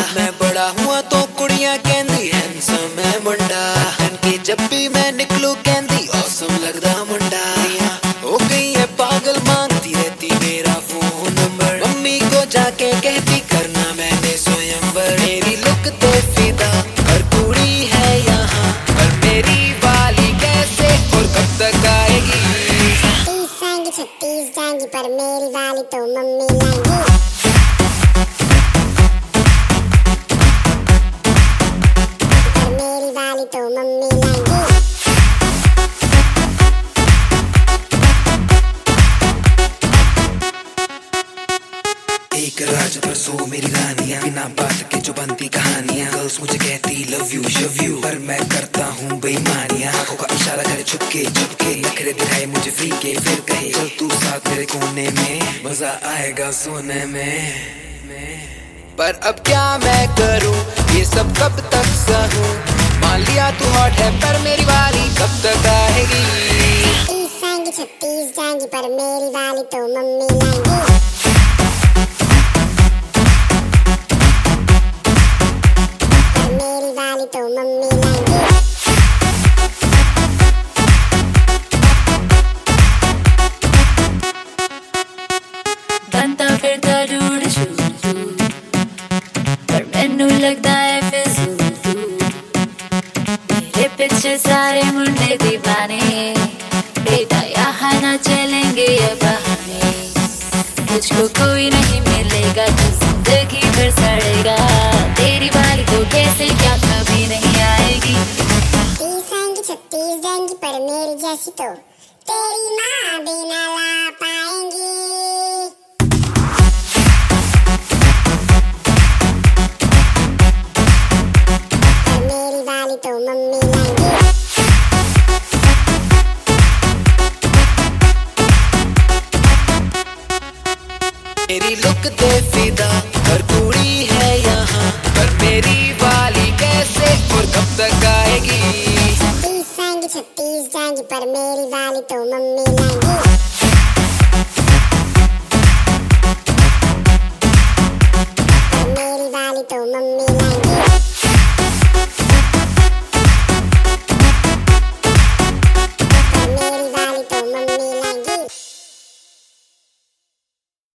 मैं बड़ा हुआ तो कुड़ियां कहंदी हैंडसम है मुंडा, इनकी जब भी मैं निकलूं कहंदी ऑसम लगदा मुंडा। हो गई है पागल मांगती रहती मेरा फोन नंबर, मम्मी को जाके कहती करना मैंने स्वयंवर। मेरी लुक तो फिदा हर कुड़ी है यहाँ, पर मेरी वाली कैसे और कब तक आएगी। छत्तीस जाएंगी पर मेरी वाली तो मम्मी लाएंगी। पर मेरी वाली तो मम्मी लाएंगी। एक राज पर सो मेरी रानियां, बिना बात के जो बनती कहानियां। गर्ल्स मुझे कहती लव यू शव यू, पर मैं करता हूँ बेईमानियां। आंखों का इशारा करे छुपके छुपके, नखरे दिखाए मुझे फ्री के, फिर कहे चल तू साथ मेरे कोने में, मजा आएगा सोने में। पर अब क्या मैं करूँ ये सब कब तक सहूँ, मान लिया तू हॉट है पर मेरी वाली कब तक आएगी। 36 जाएंगी पर मेरी वाली तो मम्मी लाएंगी। तो मम्मी लाएंगी। बनता फिरता रूड शूट, पर मैनू लगदा है फिजूल। मेरे पीछे सारे मुंडे दीवाने, बेटा यहाँ ना चलेंगे ये बहाने। मुझको कोई नहीं मिलेगा जो जिंदगी भर सड़ेगा, तेरी वाली तो कैसे क्या कभी नहीं आएगी। 30 आएंगी 36 जाएंगी पर मेरी जैसी तो तेरी माँ भी ना ला पाएंगी। पर मेरी वाली तो मम्मी लाएंगी। मेरी लुक दे फिदा हर कुड़ी है यहाँ, पर मेरी वाली कैसे और कब तक आएगी। 36 आएंगी 36 जाएंगी पर मेरी वाली तो मम्मी लाएंगी।